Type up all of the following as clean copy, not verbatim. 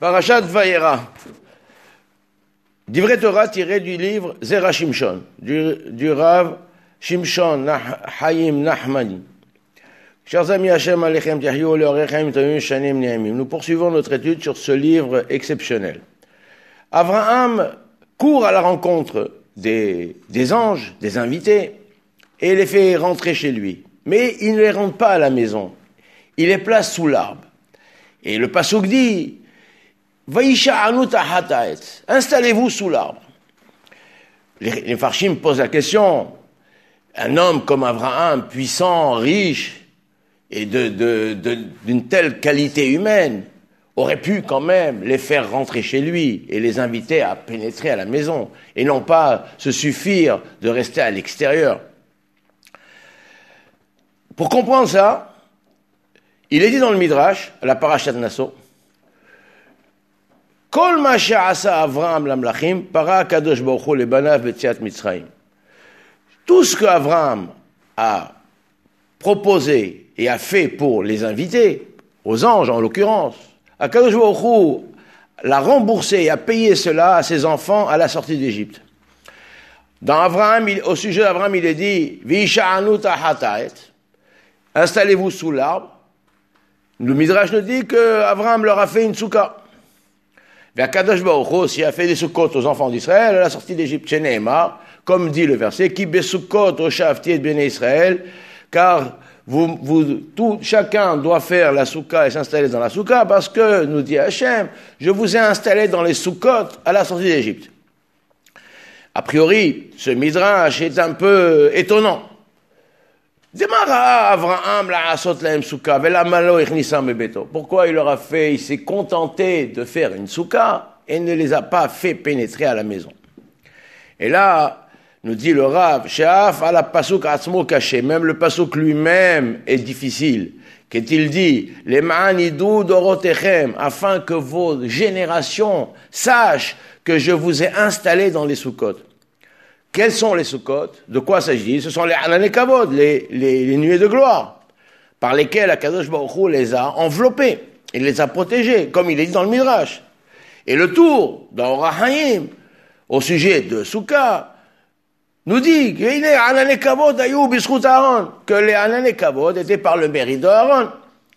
Parashat Vayera. Divrei Torah tiré du livre Zera Shimshon, du Rav Shimshon Haïm Nachmani. Chers amis, Hashem Alechem Tiahyu Leorechem Tayun Shanim Ne'emim. Nous poursuivons notre étude sur ce livre exceptionnel. Abraham court à la rencontre des anges, des invités, et les fait rentrer chez lui. Mais il ne les rentre pas à la maison. Il les place sous l'arbre. Et le pasuk dit, Vaisha'anu tahata etz. Installez-vous sous l'arbre. Les Farshim posent la question, un homme comme Abraham, puissant, riche, et d'une telle qualité humaine, aurait pu quand même les faire rentrer chez lui et les inviter à pénétrer à la maison, et non pas se suffire de rester à l'extérieur. Pour comprendre ça, il est dit dans le Midrash, à la Parashat Nasso, Kol ma she'asa Avraham lamlachim, para kadosh baruch hu lebanav b'tziat Mitzrayim. Tout ce que Avraham a proposé et a fait pour les invités, aux anges en l'occurrence, Akadosh Baruch Hu l'a remboursé et a payé cela à ses enfants à la sortie d'Égypte. Dans Avraham, au sujet d'Avraham, il est dit Visha'anu tahata etz. Installez-vous sous l'arbre. Le Midrash nous dit que Avraham leur a fait une soukha. Akadosh Baruch Hu aussi a fait des soukhot aux enfants d'Israël à la sortie d'Égypte. Shene'emar, comme dit le verset, Ki besukkot oshavti et bnei Israël, car chacun doit faire la soukha et s'installer dans la soukha parce que, nous dit Hachem, je vous ai installé dans les soukhot à la sortie d'Égypte. A priori, ce midrash est un peu étonnant. Pourquoi il leur a fait, il s'est contenté de faire une soukha et ne les a pas fait pénétrer à la maison. Et là, nous dit le Rav, She'af ala pasuk atzmo caché, même le pasuk lui-même est difficile. Qu'est-il dit? Les ma'anidou dorotechem, afin que vos générations sachent que je vous ai installés dans les soukot. Quels sont les soukot? De quoi s'agit-il? Ce sont les Hanan Kavod, les nuées de gloire, par lesquelles Akadosh Baruch Hu les a enveloppés, il les a protégés, comme il est dit dans le Midrash. Et le tour, dans Orach Haïm, au sujet de Soukha, nous dit que les Hanan Kavod étaient par le mérite d'Aaron.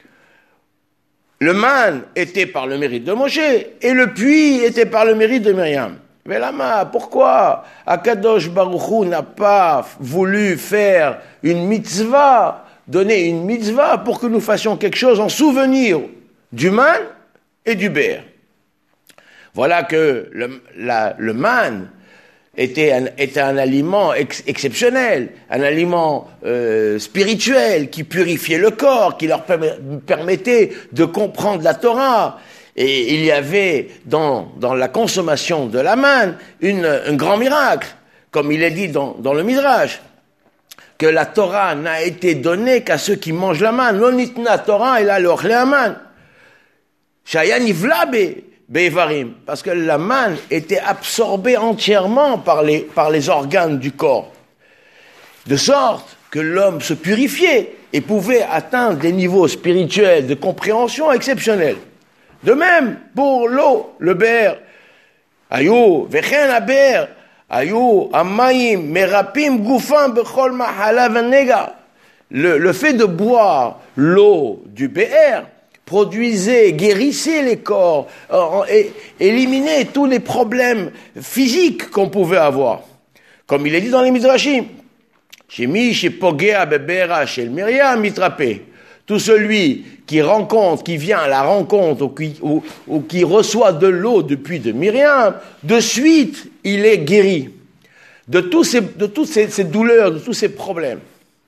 Le man était par le mérite de Moshe, et le puits était par le mérite de Myriam. Mais lama, pourquoi Akadosh Baruch Hu n'a pas voulu faire une mitzvah, donner une mitzvah pour que nous fassions quelque chose en souvenir du man et du ber? Voilà que le man était un aliment exceptionnel, un aliment spirituel qui purifiait le corps, qui leur permettait de comprendre la Torah. Et il y avait dans la consommation de la manne un grand miracle, comme il est dit dans le Midrash, que la Torah n'a été donnée qu'à ceux qui mangent la manne. Lo nitna Torah ela l'ochle aman. Shaya nivla bevarim, parce que la manne était absorbée entièrement par les organes du corps, de sorte que l'homme se purifiait et pouvait atteindre des niveaux spirituels de compréhension exceptionnels. De même, pour l'eau, le ber, ayou, vechen aber, ayou, amayim, merapim, goufam, bechol mahala venega. Le fait de boire l'eau du ber produisait, guérissait les corps, éliminait tous les problèmes physiques qu'on pouvait avoir. Comme il est dit dans les Midrashim, Shemi, Shepogea, Bebera, Shel Myriam, Mitrapé. Tout celui qui vient à la rencontre ou qui reçoit de l'eau depuis de Myriam, de suite, il est guéri de toutes ces douleurs, de tous ces problèmes.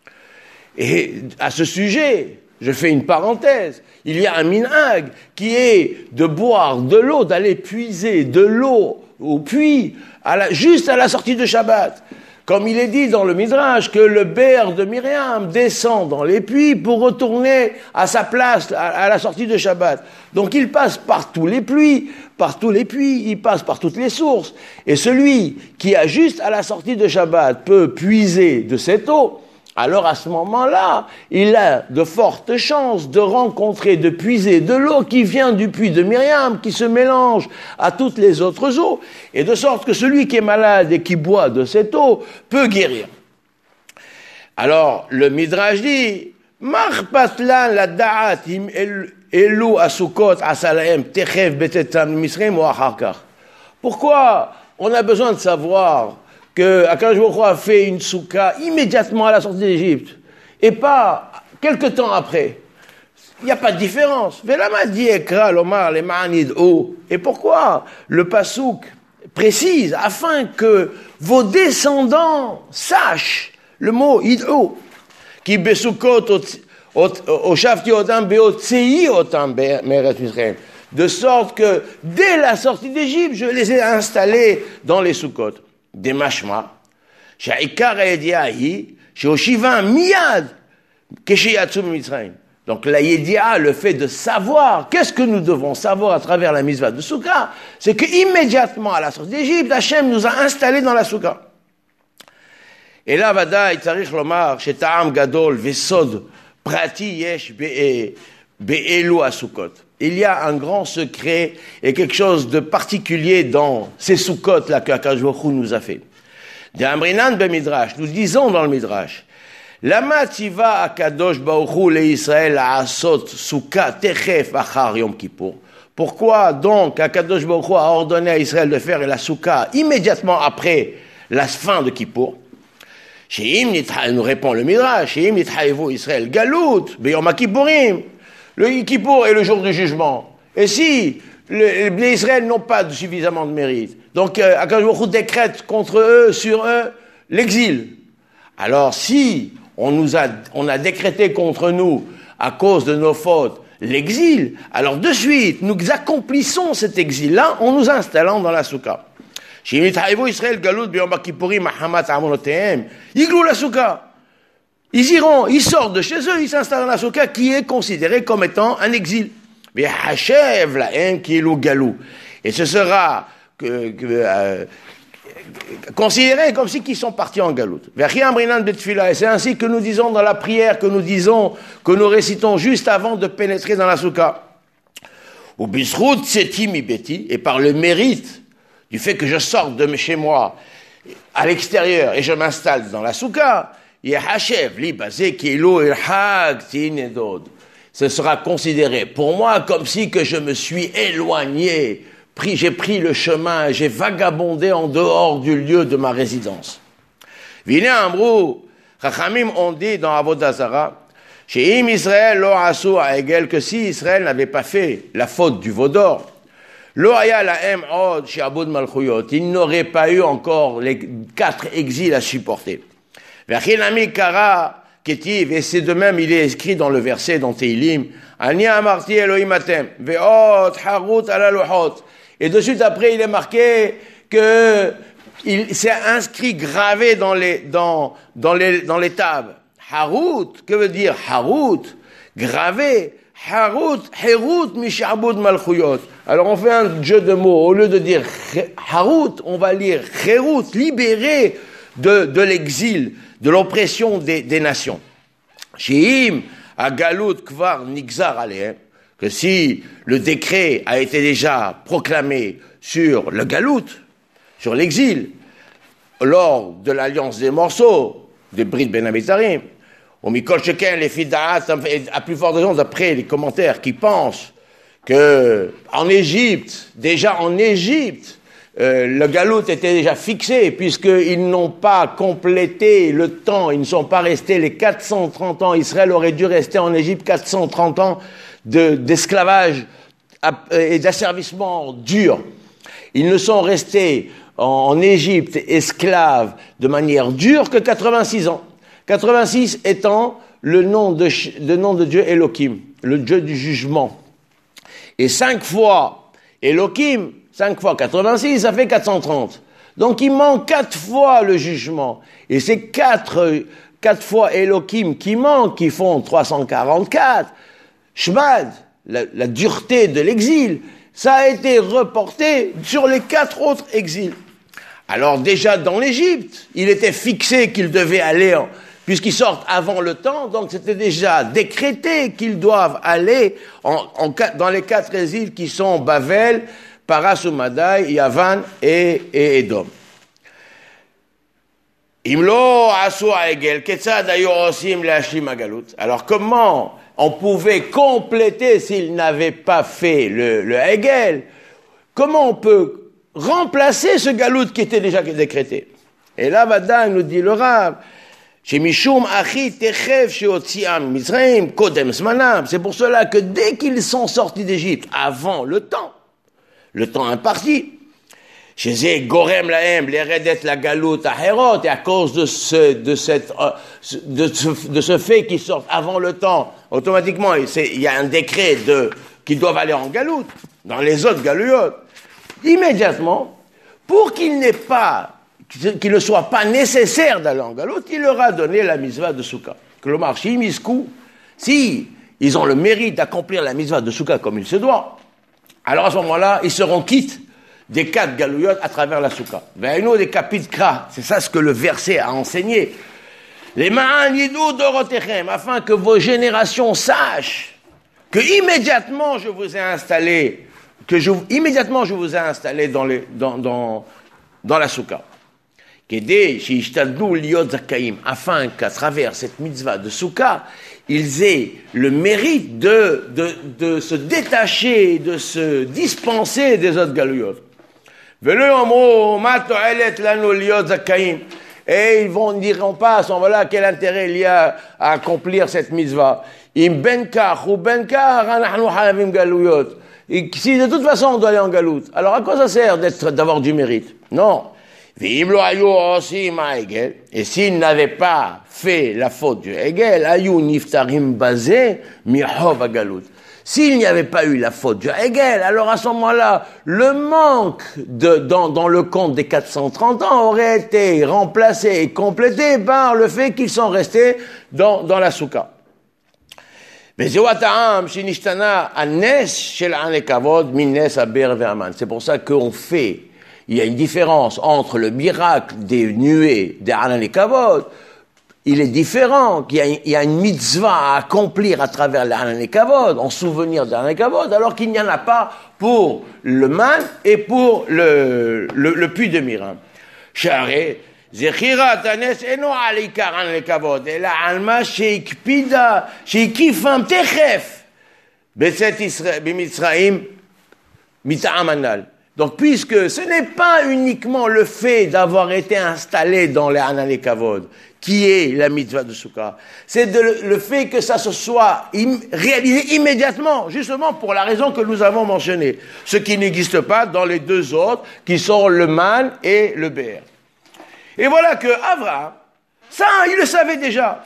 Et à ce sujet, je fais une parenthèse, il y a un minhag qui est de boire de l'eau, d'aller puiser de l'eau au puits, juste à la sortie de Shabbat. Comme il est dit dans le Midrash, que le ber de Myriam descend dans les puits pour retourner à sa place à la sortie de Shabbat. Donc il passe par tous les puits, il passe par toutes les sources. Et celui qui a juste à la sortie de Shabbat peut puiser de cette eau, alors à ce moment-là, il a de fortes chances de rencontrer, de puiser de l'eau qui vient du puits de Myriam, qui se mélange à toutes les autres eaux, et de sorte que celui qui est malade et qui boit de cette eau peut guérir. Alors, le Midrash dit, Marpatlan la da'at im elu asukot asalaem techev betetam misraim ou acharkar. Pourquoi on a besoin de savoir que Akadosh Baruch Hu a fait une soukha immédiatement à la sortie d'Égypte et pas quelque temps après? Il n'y a pas de différence. Velama dit ekra lomar le ma'anid o. Et pourquoi le pasouk précise afin que vos descendants sachent le mot id'o qui besukot au shafti otam beotzei otam me'eretz Misraim, de sorte que dès la sortie d'Égypte je les ai installés dans les soukot. Des mashma sha'ikar ha'yediah hi she'oshiva miyad kesheyatzu miMitzrayim. Donc la yediah, le fait de savoir, qu'est-ce que nous devons savoir à travers la mitzvah de soukha, c'est que immédiatement à la sortie d'Égypte, Hachem nous a installés dans la soukha. Et là, vadaï tzarich lomar sheta'am gadol vesod prati yesh be'elu asukot. Il y a un grand secret et quelque chose de particulier dans ces soukot-là qu'Akadosh Baruch Hu nous a fait. D'Amrinan ben Midrash, nous disons dans le Midrash, Lama tiva Akadosh Baruch Hu le Israël asot soukha techef achar Yom Kippour. Pourquoi donc Akadosh Baruch Hu a ordonné à Israël de faire la soukha immédiatement après la fin de Kippour? Nous répond le Midrash, Sheim nithayevu Israël galut beyom Kippourim. Le Kippour est le jour du jugement. Et si les Israël n'ont pas suffisamment de mérite, donc Akadosh Baruch Hu décrète contre eux, sur eux, l'exil. Alors si on a décrété contre nous, à cause de nos fautes, l'exil, alors de suite, nous accomplissons cet exil-là en nous installant dans la soukha. Sheim nithayevu Israël galut beyom Kippourim mahamat amonotehem iglou la soukha. Ils iront, ils sortent de chez eux, ils s'installent dans la soukha qui est considérée comme étant un exil. Et ce sera considéré comme si ils sont partis en galoute. Et c'est ainsi que nous disons dans la prière, que nous récitons juste avant de pénétrer dans la soukha. Et par le mérite du fait que je sorte de chez moi à l'extérieur et je m'installe dans la soukha, ce sera considéré pour moi comme si que je me suis éloigné, j'ai pris le chemin, j'ai vagabondé en dehors du lieu de ma résidence. Vine Amrou, Chachamim ont dit dans Avodah Zarah, chez Israël lo asu ha'egel, que si Israël n'avait pas fait la faute du veau d'or, lo haya lahem od she'abud malchuyot, il n'aurait pas eu encore les 4 exils à supporter. V'achinami kara ketiv, et c'est de même il est écrit dans le verset dans Teilim, ani amarti Elohim atem ve'ot harut ala luhot, et de suite après il est marqué que il s'est inscrit gravé dans les tables. Harut, que veut dire harut? Gravé. Harut, herut mishabud malchuyot. Alors on fait un jeu de mots. Au lieu de dire harut, on va lire herut, libéré de l'exil, de l'oppression des nations. Sheim agalut kvar nigzar alehem, que si le décret a été déjà proclamé sur le galout, sur l'exil, lors de l'alliance des morceaux, de Brit Ben Abitarim, au Mikol Sheken, les Fidaat, à plus forte raison, d'après les commentaires qui pensent que en Égypte, le galout était déjà fixé, puisqu'ils n'ont pas complété le temps, ils ne sont pas restés les 430 ans. Israël aurait dû rester en Égypte 430 ans d'esclavage et d'asservissement dur. Ils ne sont restés en Égypte esclaves de manière dure que 86 ans. 86 étant le nom de Dieu Elohim, le Dieu du jugement. Et 5 fois Elohim, 5 fois 86, ça fait 430. Donc il manque 4 fois le jugement. Et ces 4 fois Elohim qui manquent, qui font 344, Shmad, la dureté de l'exil, ça a été reporté sur les 4 autres exils. Alors déjà dans l'Égypte, il était fixé qu'il devait aller puisqu'ils sortent avant le temps, donc c'était déjà décrété qu'ils doivent aller dans les 4 îles qui sont Bavel, Paras Umadai, Yavan et Edom. Alors comment on pouvait compléter s'ils n'avaient pas fait le Hegel? Comment on peut remplacer ce galout qui était déjà décrété? Et là, Vadaï nous dit le Rav, c'est pour cela que dès qu'ils sont sortis d'Égypte, avant le temps imparti, chez eux, Gorem Lahem, les Redet la Galoute à Hérot, et à cause de ce fait qu'ils sortent avant le temps, automatiquement, il y a un décret qu'ils doivent aller en Galoute, dans les autres Galouyotes. Immédiatement, pour qu'il ne soit pas nécessaire d'aller en Galoute, il leur a donné la mitzvah de Souka. Klomar, si ils ont le mérite d'accomplir la mitzvah de Souka comme il se doit, alors à ce moment-là, ils seront quittes des 4 galouyotes à travers la Souka. Veinu des capit Kra, c'est ça ce que le verset a enseigné. Les ma'an yidou dorotechem, afin que vos générations sachent que immédiatement je vous ai installé dans la Souka. Afin qu'à travers cette mitzvah de Souka, ils aient le mérite de se détacher, de se dispenser des autres galouyotes. Et ils diront pas à ce moment-là quel intérêt il y a à accomplir cette mitzvah. Si de toute façon on doit aller en galoute, alors à quoi ça sert d'avoir du mérite? Non. Et s'ils n'avaient pas fait la faute du Hegel, s'il n'y avait pas eu la faute du Hegel, alors à ce moment-là, le manque dans le compte des 430 ans aurait été remplacé et complété par le fait qu'ils sont restés dans la Souka. C'est pour ça il y a une différence entre le miracle des nuées des Anan et Kavod. Il est différent, qu'il y a une mitzvah à accomplir à travers les Anan et Kavod, en souvenir des Anan et Kavod, alors qu'il n'y en a pas pour le man et pour le puits de Miram. Charé, Zechirat Anes eno alikar Anan et Kavod, et la alma sheikpida, sheikifam techef, beset Israël, bimitzraim, mita'am anal. Donc, puisque ce n'est pas uniquement le fait d'avoir été installé dans les Anan et Kavod qui est la mitzvah de Souka, c'est le fait que ça se soit réalisé immédiatement, justement pour la raison que nous avons mentionnée, ce qui n'existe pas dans les 2 autres, qui sont le man et le bér. Et voilà que Abraham, ça, il le savait déjà.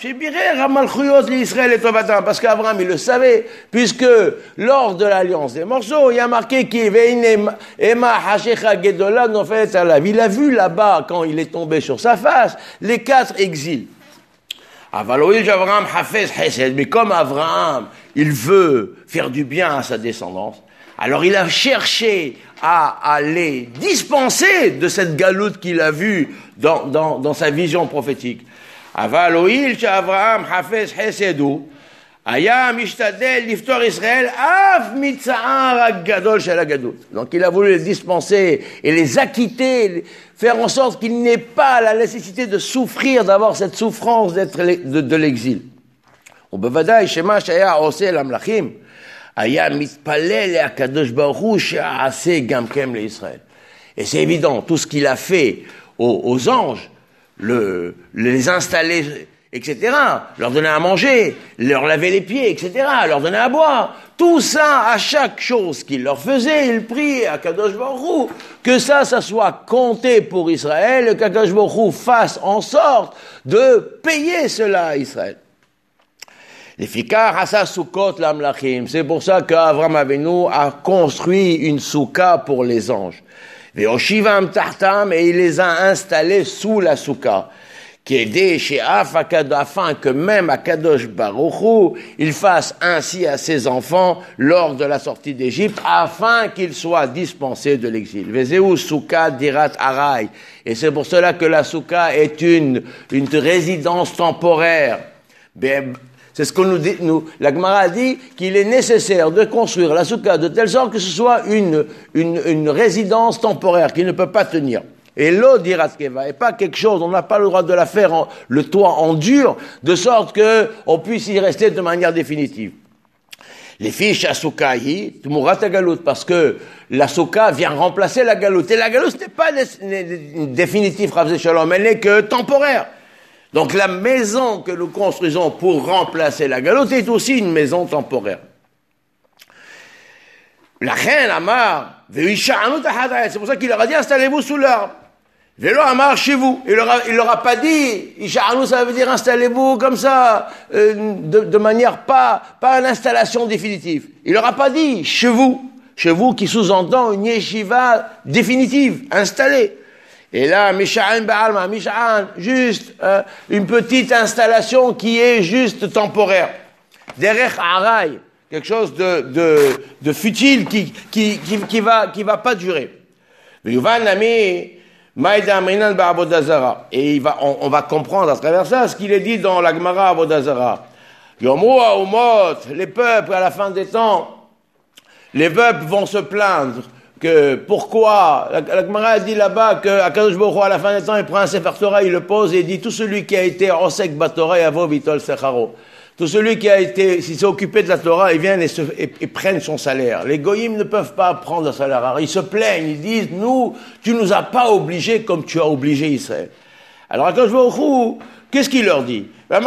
Parce qu'Abraham, il le savait, puisque lors de l'alliance des morceaux, il y a marqué qu'il a vu là-bas, quand il est tombé sur sa face, les 4 exils. Mais comme Abraham, il veut faire du bien à sa descendance, alors il a cherché à les dispenser de cette galoute qu'il a vue dans sa vision prophétique. אבל הואיל שאברהם חפש חסד הוא, היה משתדל לפתור ישראל אף מצער הגדול של הגלות. Donc il a voulu les dispenser et les acquitter, faire en sorte qu'il n'ait pas la nécessité de souffrir, d'avoir cette souffrance de l'exil. ובוודאי שמה שהיה עושה למלכים, היה מתפלל לקדוש ברוך הוא שיעשה גם כן לישראל. Et c'est évident, tout ce qu'il a fait aux anges, les installer, etc., leur donner à manger, leur laver les pieds, etc., leur donner à boire, tout ça, à chaque chose qu'il leur faisait, il priait à Kadosh Baruch Hu, que ça soit compté pour Israël, et qu'Akadosh Baruch Hu fasse en sorte de payer cela à Israël. C'est pour ça qu'Avram Avinu a construit une souka pour les anges. Et il les a installés sous la souka. qui est aidé chez afin que même Akadosh Baruch Hu, il fasse ainsi à ses enfants lors de la sortie d'Égypte, afin qu'ils soient dispensés de l'exil. Vezeu Souka Dirat Arai. Et c'est pour cela que la Souka est une résidence temporaire. C'est ce qu'on nous dit, la Gemara a dit qu'il est nécessaire de construire la Souka de telle sorte que ce soit une résidence temporaire qui ne peut pas tenir. Et l'eau d'Iratkeva est pas quelque chose, on n'a pas le droit de la faire le toit en dur, de sorte que on puisse y rester de manière définitive. Les fiches à Soukahi, Tumurat Galout, parce que la Souka vient remplacer la Galout. Et la Galout n'est pas définitive, Rav Shalom, elle n'est que temporaire. Donc la maison que nous construisons pour remplacer la Galout est aussi une maison temporaire. La reine Amar, c'est pour ça qu'il leur a dit installez-vous sous l'arbre. Vélo Amar chez vous. Il leur a pas dit, Isha'anou, ça veut dire installez-vous comme ça, de manière pas une installation définitive. Il leur a pas dit chez vous qui sous-entend une yeshiva définitive, installée. Et là, Misha'an Ba'alma, Misha'an, juste une petite installation qui est juste temporaire. Derech Arai, quelque chose de futile qui va pas durer. Yuvan Nami, Maïda Amrinan Ba'abodazara. Et on va comprendre à travers ça ce qu'il est dit dans la Gemara Abodazara. Yomoa Umot, les peuples à la fin des temps, les peuples vont se plaindre que pourquoi, la Gemara dit là-bas que Akadosh Baruch Hu à la fin des temps il prend un Sefer Torah, il le pose et il dit tout celui qui a été Osek Batorah Yavo Vitol Secharo. Tout celui s'il s'est occupé de la Torah, ils viennent et prennent son salaire. Les goyim ne peuvent pas prendre le salaire. Alors, ils se plaignent, ils disent, tu nous as pas obligés comme tu as obligé Israël. Alors, Akadosh Baruch Hu, qu'est-ce qu'il leur dit?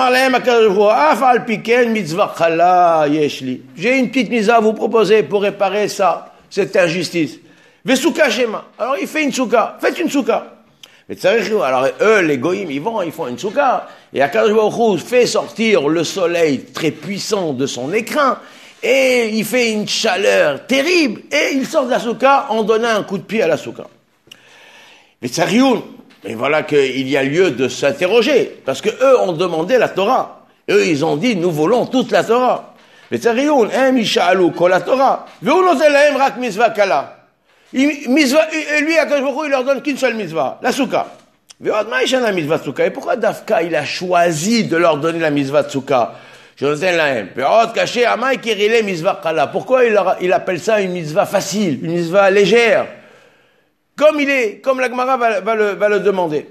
J'ai une petite mise à vous proposer pour réparer ça, cette injustice. Vesouka Shema. Alors, il fait une souka. Faites une souka. Alors eux, les goïms, ils font une souka, et Akadosh Baruch Hu fait sortir le soleil très puissant de son écrin, et il fait une chaleur terrible, et il sort de la souka en donnant un coup de pied à la souka. Et voilà qu'il y a lieu de s'interroger, parce que eux ont demandé la Torah. Eux, ils ont dit, nous voulons toute la Torah. Lui, Akadosh Baruch Hu, il leur donne qu'une seule mitzvah, la souka. Et pourquoi Dafka, il a choisi de leur donner la mitzvah de souka? Pourquoi il appelle ça une mitzvah facile, une mitzvah légère? Comme la Gemara va le demander.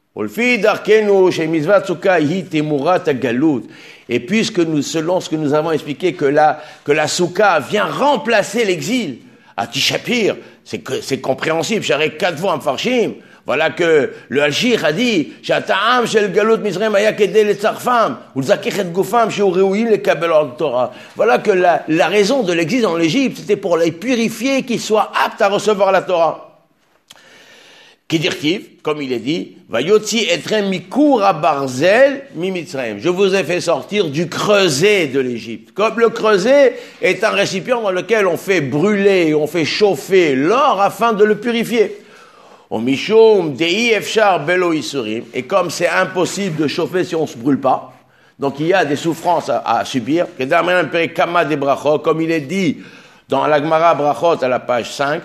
Et puisque selon ce que nous avons expliqué, que la souka vient remplacer l'exil, à Tishapir, c'est compréhensible. J'arrête 4 fois en farshim. Voilà que le Alshir a dit, Shata'am shel galut Mizraim aya kedei letzarfam, ulzakich et gufam sheu reuim lekabel Torah. Voilà que la raison de l'exil en Égypte, c'était pour les purifier, qu'ils soient aptes à recevoir la Torah. Kidirtiv, comme il est dit, Vayotzi etrem mikur barzel mi Mitzrayim. Je vous ai fait sortir du creuset de l'Égypte. Comme le creuset est un récipient dans lequel on fait brûler, on fait chauffer l'or afin de le purifier. Omishum dei efshar belo isurim. Et comme c'est impossible de chauffer si on se brûle pas, donc il y a des souffrances à subir. Comme il est dit dans la Gemara Brachot à la page 5.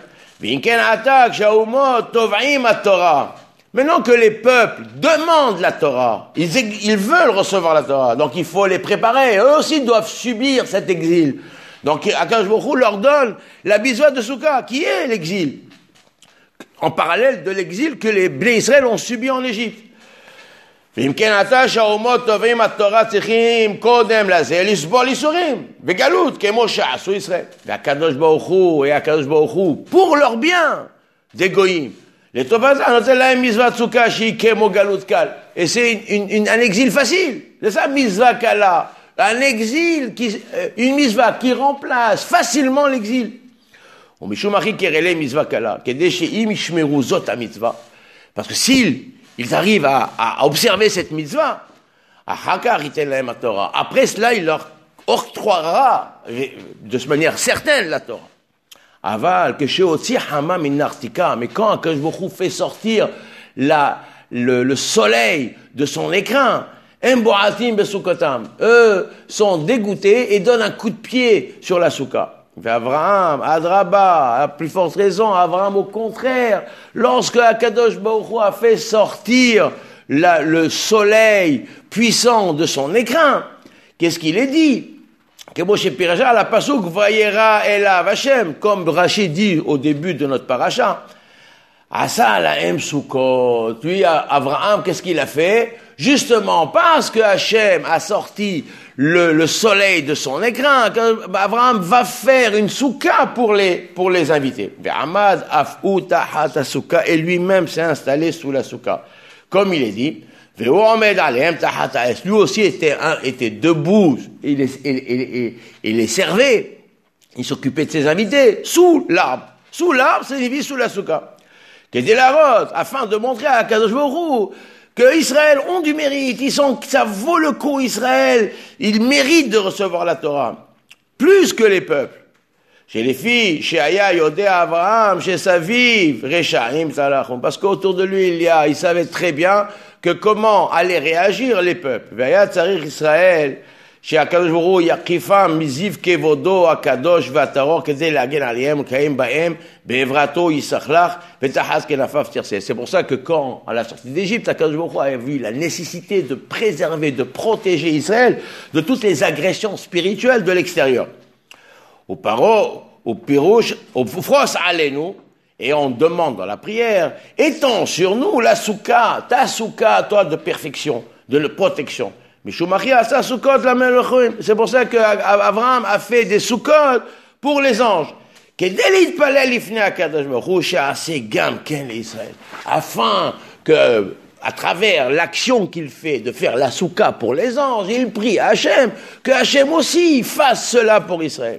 Maintenant que les peuples demandent la Torah, ils veulent recevoir la Torah, donc il faut les préparer. Eux aussi doivent subir cet exil. Donc Akadosh Baruch Hu leur donne la mitzvah de Souka, qui est l'exil, en parallèle de l'exil que les Bnei Israël ont subi en Égypte. ואם כן אתה שהאומות תובעים התורה צריכים קודם לזה לסבול ייסורים בגלות כמו שעשו ישראל. והקדוש ברוך הוא, pour leur bien, des goïms. Les Tovazah nottent la mitzvah tzuka shi kemo galut kal. Et c'est un exil facile. C'est ça, mitzvah kala. Un exil une mitzvah qui remplace facilement l'exil. On mishum achi kerele mitzvah kala. Kedei she'im yishmeru zot ha-mitzvah. Parce que ils arrivent à observer cette mitzvah, après cela, il leur octroiera de manière certaine la Torah. Mais quand Akadosh Baruch Hu fait sortir le soleil de son écrin. Eux sont dégoûtés et donnent un coup de pied sur la souka. Abraham, Adraba, à plus forte raison, Abraham au contraire, lorsque Akadosh Baruch Hu a fait sortir le soleil puissant de son écrin, qu'est-ce qu'il est dit? La pasuk Vayera Elav Hashem, comme Rashi dit au début de notre paracha. Asa lahem Sukkot. Lui, Abraham, qu'est-ce qu'il a fait? Justement, parce que Hashem a sorti le soleil de son écrin, Abraham va faire une souka pour les invités. Et lui-même s'est installé sous la souka. Comme il est dit, lui aussi était debout, il les servait, il s'occupait de ses invités, sous l'arbre. Sous l'arbre, c'est sous la souka. Afin de montrer à Kadosh Baruch Hu que Israël ont du mérite, ça vaut le coup Israël, ils méritent de recevoir la Torah, plus que les peuples. Chez les filles, chez Aya, Yodé, Abraham, chez Saviv, Rechaim, Salachon, parce qu'autour de lui, il savait très bien que comment allaient réagir les peuples. Vaya Tsarir Israël, chez Akadosh Baruch Hu, Yakifam, Miziv, Kevodo, Akadosh, Vataror, Kedei, Lagen, Aliem, Kaim, Baem, Be'evrato, Yisachlach, Vetahas, Kenafaf, Tirse. C'est pour ça que quand, à la sortie d'Égypte, Akadosh Baruch Hu a vu la nécessité de préserver, de protéger Israël de toutes les agressions spirituelles de l'extérieur. Au paro, au pirouche, au fros alenu, et on demande dans la prière, étends sur nous la souka, ta souka, toi, de perfection, de protection. C'est pour ça qu'Abraham a fait des soukot pour les anges. Afin que, à travers l'action qu'il fait de faire la souka pour les anges, il prie à Hachem, que Hachem aussi fasse cela pour Israël.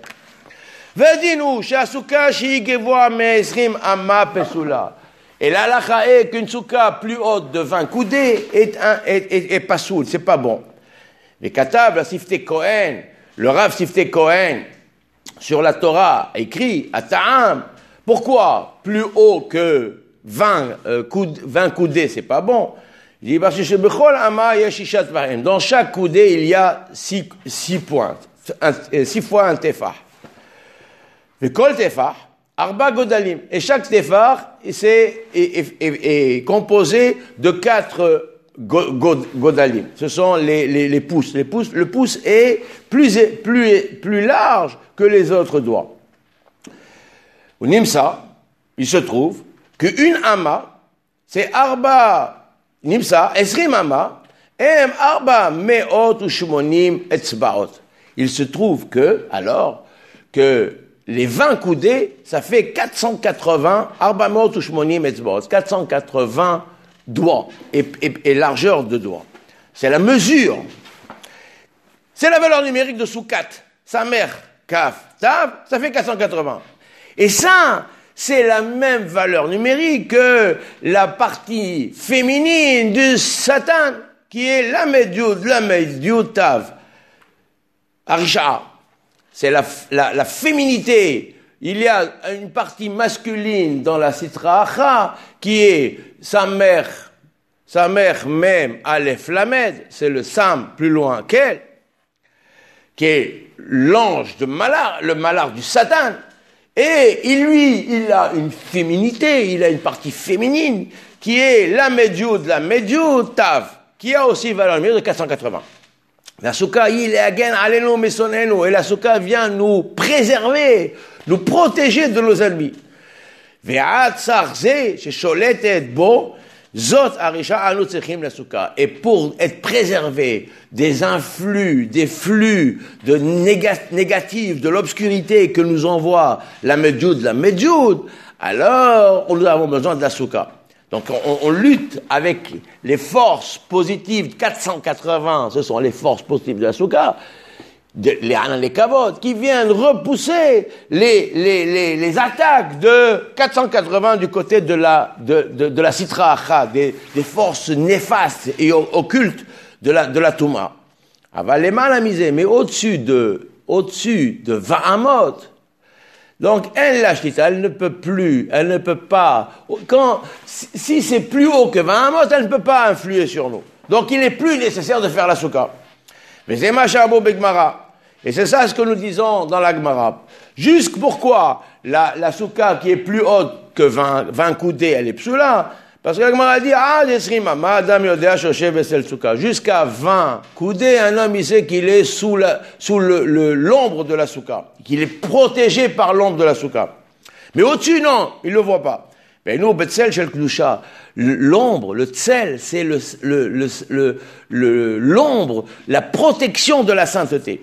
Et l'halakha est qu'une souka plus haute de 20 coudées est pas soul, c'est pas bon. Les Katab, la Sifte Kohen, le Rav Sifte Kohen, sur la Torah, écrit à Ta'am. Pourquoi plus haut que 20 coudées, c'est pas bon? Il dit, parce que dans chaque coudée, il y a 6 pointes, 6 fois un tefah. Le kol tefah, arba godalim. Et chaque tefah est composé de 4 godalim. Ce sont les pouces. Le pouce est plus large que les autres doigts. Au Nimsa, il se trouve qu'une ama, c'est arba Nimsa, esrim ama, em arba meot ou shmonim etzbaot. Il se trouve que les 20 coudées, ça fait 480, arba meot ou shmonim etzbaot, 480 doigts et largeur de doigts. C'est la mesure. C'est la valeur numérique de Soukat. Sa mère, Kaf, Tav, ça fait 480. Et ça, c'est la même valeur numérique que la partie féminine du Satan, qui est la Medjud Tav. Arisha. C'est la féminité. Il y a une partie masculine dans la Sitra Acha, qui est sa mère même, Aleph Lamed, c'est le Sam plus loin qu'elle, qui est l'ange de Malar, le Malar du Satan. Et il a une féminité, il a une partie féminine, qui est la Medjud Tav, qui a aussi valeur numérique de 480. La Souka, il est again alenu mesonenu, et la Souka vient nous préserver, nous protéger de nos ennemis. Et pour être préservé des flux négatifs, de l'obscurité que nous envoie la Medjud, alors nous avons besoin de la Souka. Donc on lutte avec les forces positives 480, ce sont les forces positives de la Souka, les Hanan, les Kavod, qui viennent repousser les attaques de 480 du côté de la Sitra Acha, des forces néfastes et occultes de la Touma. Aval les mal amusés, mais au-dessus de Vahamot, Donc, elle ne peut pas, si c'est plus haut que 20 amot, elle ne peut pas influer sur nous. Donc, il n'est plus nécessaire de faire la souka. Mais c'est Machabo Begmara. Et c'est ça ce que nous disons dans la Gemara. Jusque pourquoi la souka qui est plus haute que 20 coudées, elle est psoula? Parce que la Gemara dit, jusqu'à 20 coudées, un homme, il sait qu'il est sous l'ombre de la souka, qu'il est protégé par l'ombre de la souka. Mais au-dessus, non, il ne le voit pas. Mais nous, Betzel, chez le Kdusha, l'ombre, le tsel, c'est l'ombre, la protection de la sainteté.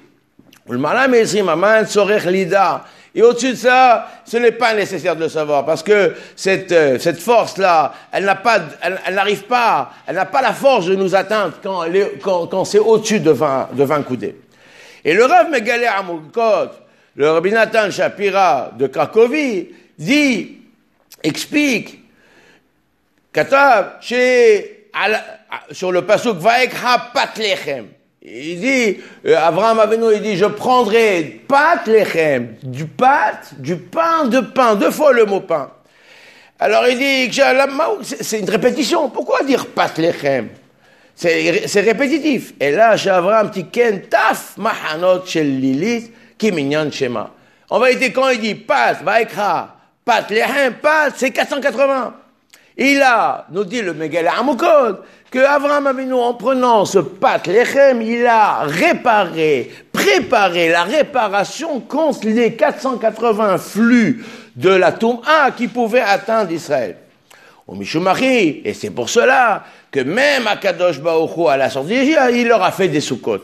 Et au-dessus de ça, ce n'est pas nécessaire de le savoir, parce que cette force-là, elle n'a pas la force de nous atteindre quand c'est au-dessus de 20 coudées. Et le Rav Megaleh Amukot, le Rabbi Nathan Shapira de Cracovie, explique, Katav, sur le pasuk Vaekha Pat Lechem. Il dit, Abraham Avinu, il dit, je prendrai pat lechem, du pain, deux fois le mot pain. Alors il dit, c'est une répétition. Pourquoi dire pat lechem? C'est répétitif. Et là, chez Abraham, tiken taf mahanot shel Lilith ki minyan shema. En vérité, quand il dit pat, vaikra, pat lechem, pat, c'est 480. Il a, nous dit le Megaleh Amukot, que Avraham Avinu, en prenant ce pat lechem, il a préparé la réparation contre les 480 flux de la Toum'a qui pouvaient atteindre Israël. Au Mishumari, et c'est pour cela que même à Kadosh Baruch Hu, à la sortie d'Égypte, il leur a fait des soukots.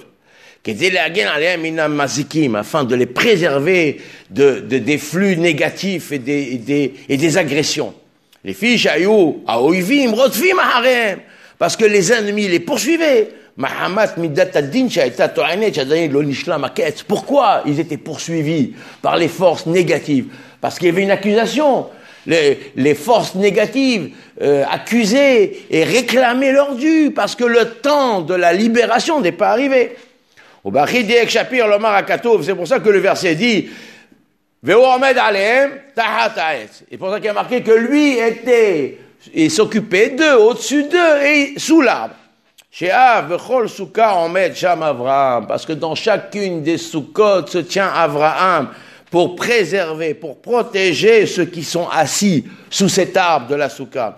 Afin de les préserver des flux négatifs et des agressions. Les filles, Ayou, Aoivim, Rotfim, Aharem, parce que les ennemis les poursuivaient. Pourquoi ils étaient poursuivis par les forces négatives? Parce qu'il y avait une accusation. Les forces négatives accusaient et réclamaient leur dû, parce que le temps de la libération n'est pas arrivé. C'est pour ça que le verset dit c'est pour ça qu'il y a marqué que lui il s'occupait d'eux, au-dessus d'eux et sous l'arbre. Parce que dans chacune des soukot se tient Avraham pour préserver, pour protéger ceux qui sont assis sous cet arbre de la souka.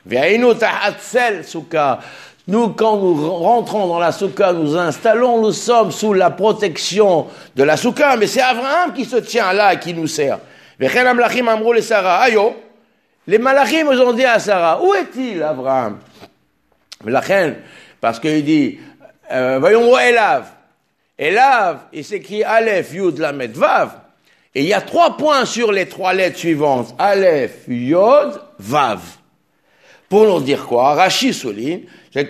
Nous, quand nous rentrons dans la souka, nous installons, nous sommes sous la protection de la souka, mais c'est Avraham qui se tient là et qui nous sert. Les malachim ont dit à Sarah, où est-il Avraham? Parce qu'il dit, voyons Elav. Elav, il s'écrit Aleph, Yud, Lamed, Vav. Et il y a 3 points sur les 3 lettres suivantes. Aleph, Yod, Vav. Pour nous dire quoi? Rashi souligne,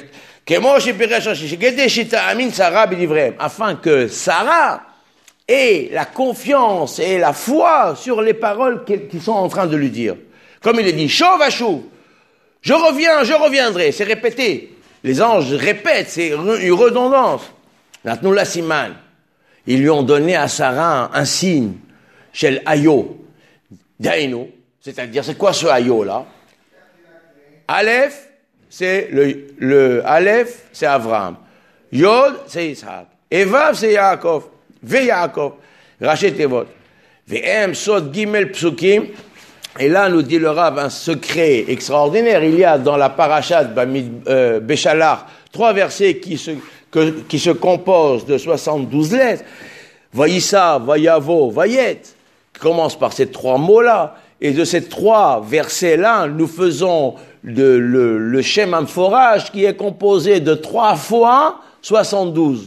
afin que Sarah ait la confiance et la foi sur les paroles qu'ils sont en train de lui dire. Comme il est dit, Shovashu, je reviendrai, c'est répété. Les anges répètent, c'est une redondance. Natnou la siman. Ils lui ont donné à Sarah un signe, Shel Ayo, Dainu, c'est-à-dire, c'est quoi ce Ayo là? Aleph, c'est le Aleph, c'est Avraham. Yod, c'est Yitzhak. Et Vav, c'est Yaakov. Ve Yaakov. Rachet Tevot. Ve'em Sod Gimel Psukim. Et là, nous dit le Rav, un secret extraordinaire. Il y a dans la parashat Béchalar 3 versets qui se composent de 72 lettres. Vaïssa, Vayavo, Vayet. Qui commence par ces 3 mots-là. Et de ces 3 versets-là, nous faisons le Shem Amphorage qui est composé de 3 fois 72.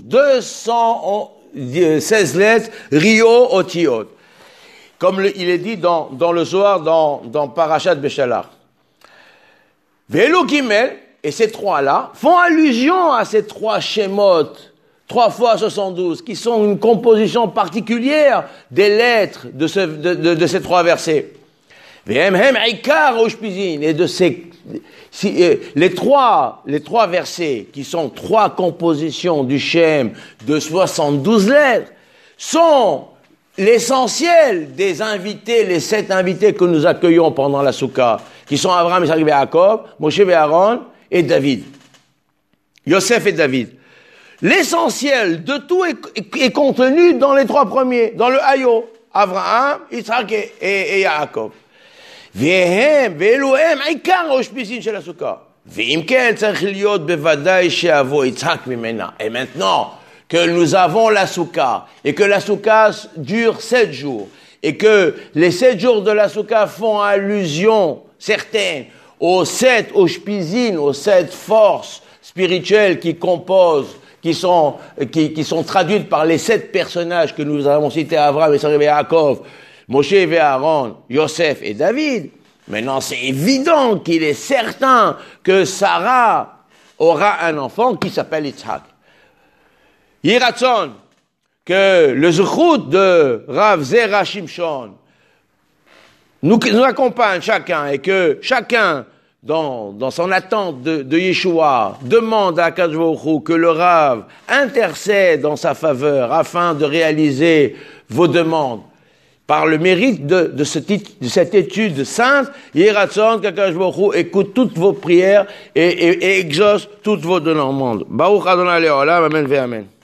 216 lettres, Rio Otiot. Comme il est dit dans le Zohar, dans Parashat Béchalar. Vélo Gimel, et ces 3-là, font allusion à ces 3 Shemot, 3 fois 72, qui sont une composition particulière des lettres de ces 3 versets. Et de ces, les trois versets, qui sont 3 compositions du Shem de 72 lettres, sont l'essentiel des invités, les 7 invités que nous accueillons pendant la Souka, qui sont Abraham, Isaac et Jacob, Moshe et Aaron et David. Yosef et David. L'essentiel de tout est contenu dans les 3 premiers, dans le Hayo, Abraham, Isaac et Jacob. והם, ואלו הם עיקר האושפיזין של הסוכה. ואם כן, צריך להיות בוודאי שיבוא יצחק ממנה. Et maintenant que nous avons la souka, et que la souka dure 7 jours, et que les 7 jours de la souka font allusion certaine aux 7 auspizines, aux 7 forces spirituelles qui composent, qui sont traduites par les 7 personnages que nous avons cités, Abraham, Isaac et Jacob, Moshe et Aaron, Yosef et David. Maintenant, c'est évident qu'il est certain que Sarah aura un enfant qui s'appelle Yitzhak. Yiratzon, que le zechut de Rav Zera Shimshon nous accompagne chacun, et que chacun, dans son attente de Yeshua, demande à Akadosh Baruch Hu que le Rav intercède en sa faveur afin de réaliser vos demandes. Par le mérite de cette étude sainte, Yiratzon, qu'Akadosh Baruch Hu écoute toutes vos prières et exauce toutes vos demandes. Baruch Adonai Le'olam, amen ve amen.